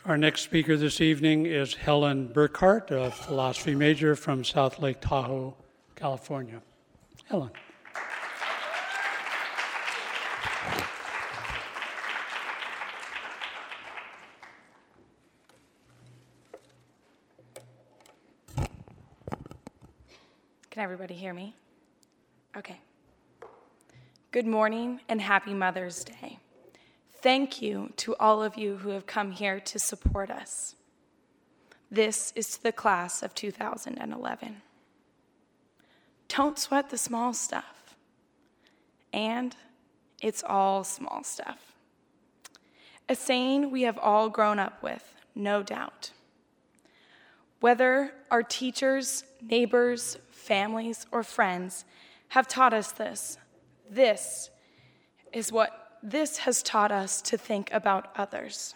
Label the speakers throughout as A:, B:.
A: Our next speaker this evening is Helen Burkhart, a philosophy major from South Lake Tahoe, California. Helen.
B: Can everybody hear me? Okay. Good morning and happy Mother's Day. Thank you to all of you who have come here to support us. This is to the class of 2011. Don't sweat the small stuff. And it's all small stuff. A saying we have all grown up with, no doubt. Whether our teachers, neighbors, families, or friends have taught us this has taught us to think about others.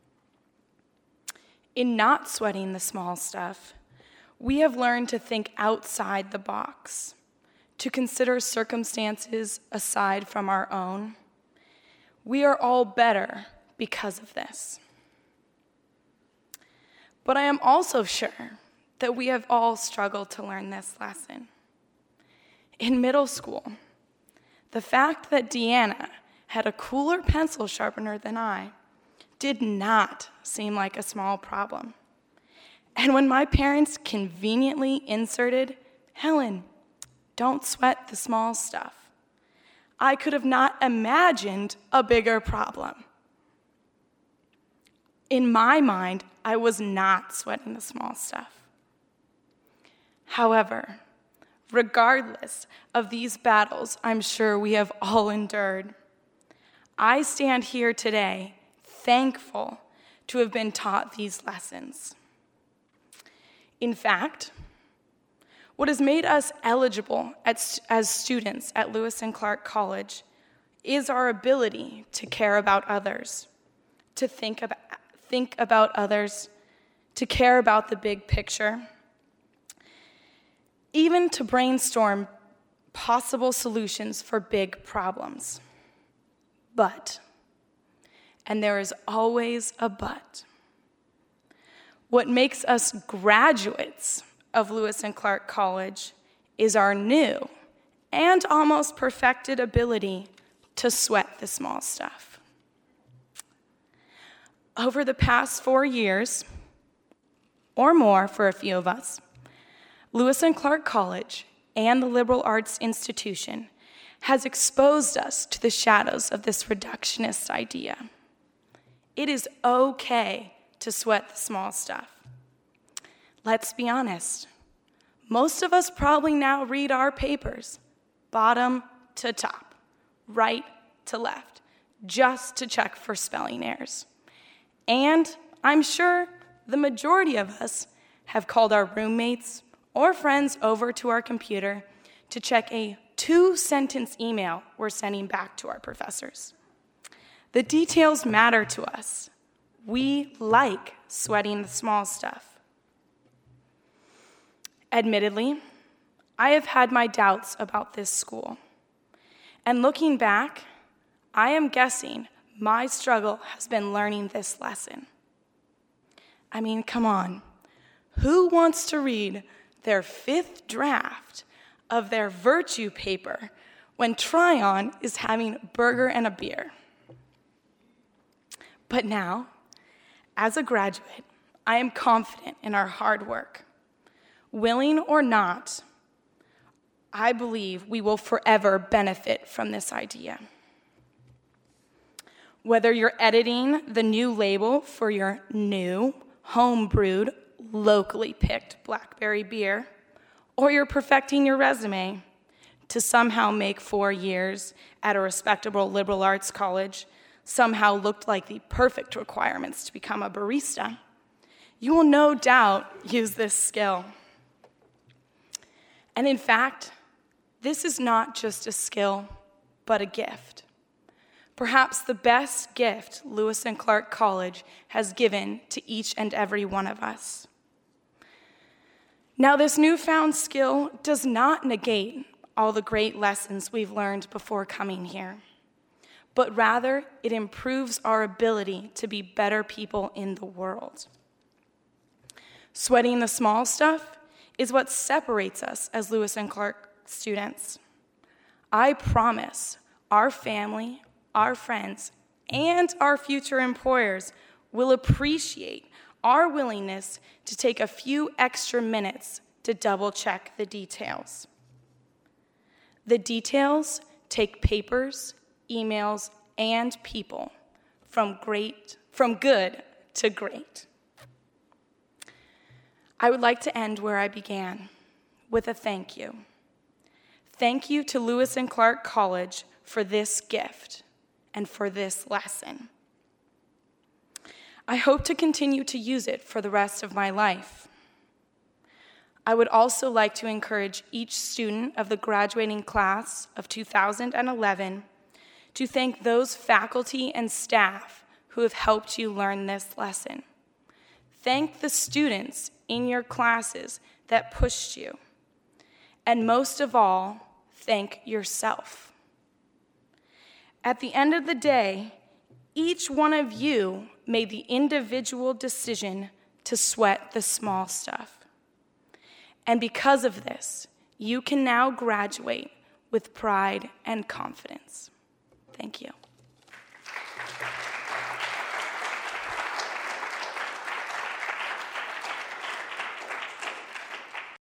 B: In not sweating the small stuff, we have learned to think outside the box, to consider circumstances aside from our own. We are all better because of this. But I am also sure that we have all struggled to learn this lesson. In middle school, the fact that Deanna had a cooler pencil sharpener than I did not seem like a small problem. And when my parents conveniently inserted, "Helen, don't sweat the small stuff," I could have not imagined a bigger problem. In my mind, I was not sweating the small stuff. However, regardless of these battles I'm sure we have all endured, I stand here today thankful to have been taught these lessons. In fact, what has made us eligible as students at Lewis and Clark College is our ability to care about others, to think about others, to care about the big picture, even to brainstorm possible solutions for big problems. But, and there is always a but, what makes us graduates of Lewis and Clark College is our new and almost perfected ability to sweat the small stuff. Over the past 4 years, or more for a few of us, Lewis and Clark College and the Liberal Arts Institution has exposed us to the shadows of this reductionist idea. It is okay to sweat the small stuff. Let's be honest. Most of us probably now read our papers, bottom to top, right to left, just to check for spelling errors. And I'm sure the majority of us have called our roommates or friends over to our computer to check a 2-sentence email we're sending back to our professors. The details matter to us. We like sweating the small stuff. Admittedly, I have had my doubts about this school. And looking back, I am guessing my struggle has been learning this lesson. I mean, come on. Who wants to read their 5th draft of their virtue paper when Tryon is having a burger and a beer? But now, as a graduate, I am confident in our hard work. Willing or not, I believe we will forever benefit from this idea. Whether you're editing the new label for your new, home-brewed, locally picked blackberry beer, or you're perfecting your resume to somehow make 4 years at a respectable liberal arts college somehow looked like the perfect requirements to become a barista, you will no doubt use this skill. And in fact, this is not just a skill, but a gift. Perhaps the best gift Lewis and Clark College has given to each and every one of us. Now, this newfound skill does not negate all the great lessons we've learned before coming here, but rather it improves our ability to be better people in the world. Sweating the small stuff is what separates us as Lewis and Clark students. I promise our family, our friends, and our future employers will appreciate our willingness to take a few extra minutes to double-check the details. The details take papers, emails, and people from good to great. I would like to end where I began, with a thank you. Thank you to Lewis and Clark College for this gift and for this lesson. I hope to continue to use it for the rest of my life. I would also like to encourage each student of the graduating class of 2011 to thank those faculty and staff who have helped you learn this lesson. Thank the students in your classes that pushed you. And most of all, thank yourself. At the end of the day, each one of you made the individual decision to sweat the small stuff. And because of this, you can now graduate with pride and confidence.